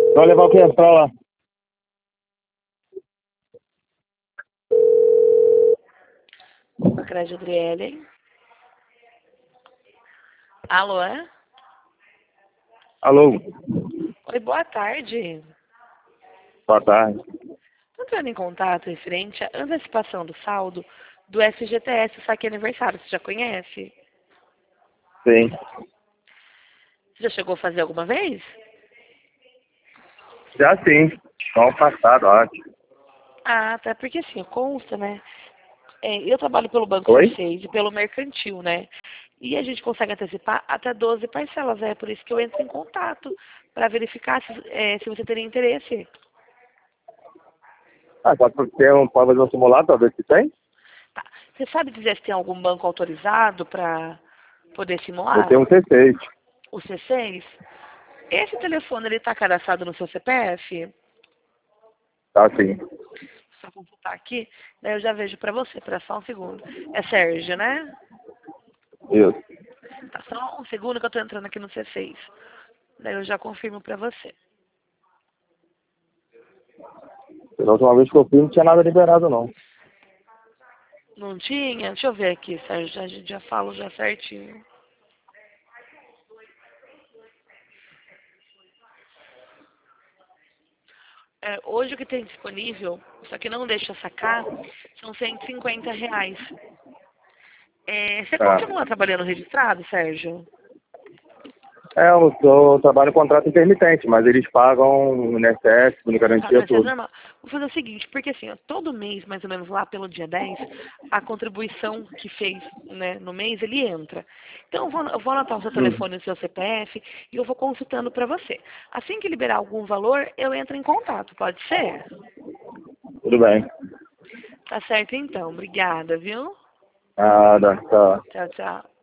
Vai levar o que pra lá? Crédito Adriele. Alô, é? Alô, Oi, boa tarde. boa tarde. Estou entrando em contato referente à antecipação do saldo do FGTS Saque Aniversário. Você já conhece? Sim, Você já chegou a fazer alguma vez? já sim. Ano passado, acho. Ah, até porque assim, consta, né? Eu trabalho pelo Banco Oi? C6 e pelo Mercantil, né? E a gente consegue antecipar até 12 parcelas. É por isso que eu entro em contato para verificar se você teria interesse. Ah, pode fazer um simulado pra ver se tem? Tá. Você sabe dizer se tem algum banco autorizado para poder Eu simular? tenho um C6. O C6? Esse telefone, ele está cadastrado no seu CPF? Tá sim. Só consultar aqui, daí eu já vejo para você. Espera só um segundo. É Sérgio, né? Isso. Tá, só um segundo que eu tô entrando aqui no C6. Daí eu já confirmo para você. Da última vez que eu fui não tinha nada liberado, não. Não tinha? Deixa eu ver aqui, Sérgio. A gente já falo já certinho. Hoje o que tem disponível, só que não deixa sacar, são R$ 150. Você Ah. continua trabalhando registrado, Sérgio? Eu trabalho em contrato intermitente, mas eles pagam INSS, Paga garantia, INSS tudo. normal. Vou fazer o seguinte, porque assim, ó, todo mês, mais ou menos lá pelo dia 10, a contribuição que fez, né, no mês, ele entra. Então eu vou anotar o seu Hum. telefone e o seu CPF e eu vou consultando para você. Assim que liberar algum valor, eu entro em contato, pode ser? Tudo bem. Tá certo então, obrigada, viu? Nada, tá. Tchau, tchau.